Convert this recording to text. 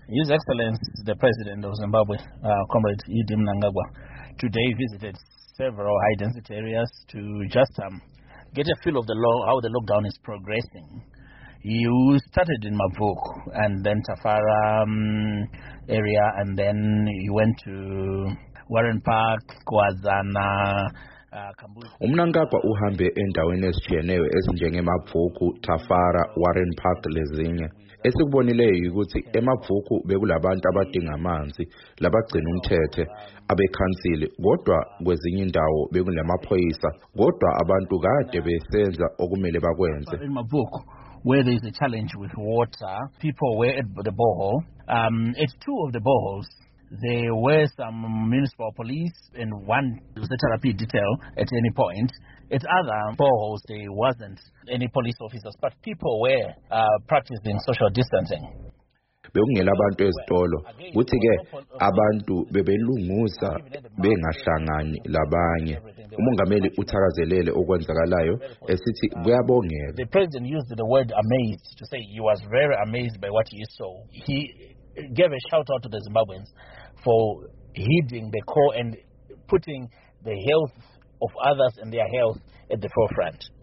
His Excellency, the President of Zimbabwe, Comrade Idi Mnangagwa, today visited several high-density areas to just get a feel of how the lockdown is progressing. You started in Mavuku and then Tafara area, and then you went to Warren Park, Kwazana, Kambuzi. Umnangagwa uhambe endaweni ezitshiyeneyo ezinjengemavuku, Tafara, Warren Park lezinye. Esikubonileyo ukuthi emavuku bekulabantu abadinga amanzi, labagcina umthethe, abekhansili, kodwa kwezinye indawo bekulamaphoyisa, kodwa abantu kade besenza okumele bakwenze. In Mavuku, where there is a challenge with water, people were at the borehole. At two of the boreholes, there were some municipal police and one therapy detail at any point. At other boreholes, there wasn't any police officers, but people were practicing social distancing. Bekungela abantu ezitolo, kuthi ke abantu bebelunguza bengahlangani labanye. Umongameli uthakazelele okwenzakalayo esithi kuyabongeka. The president used the word amazed to say he was very amazed by what he saw. He gave a shout out to the Zimbabweans for heeding the call and putting the health of others and their health at the forefront.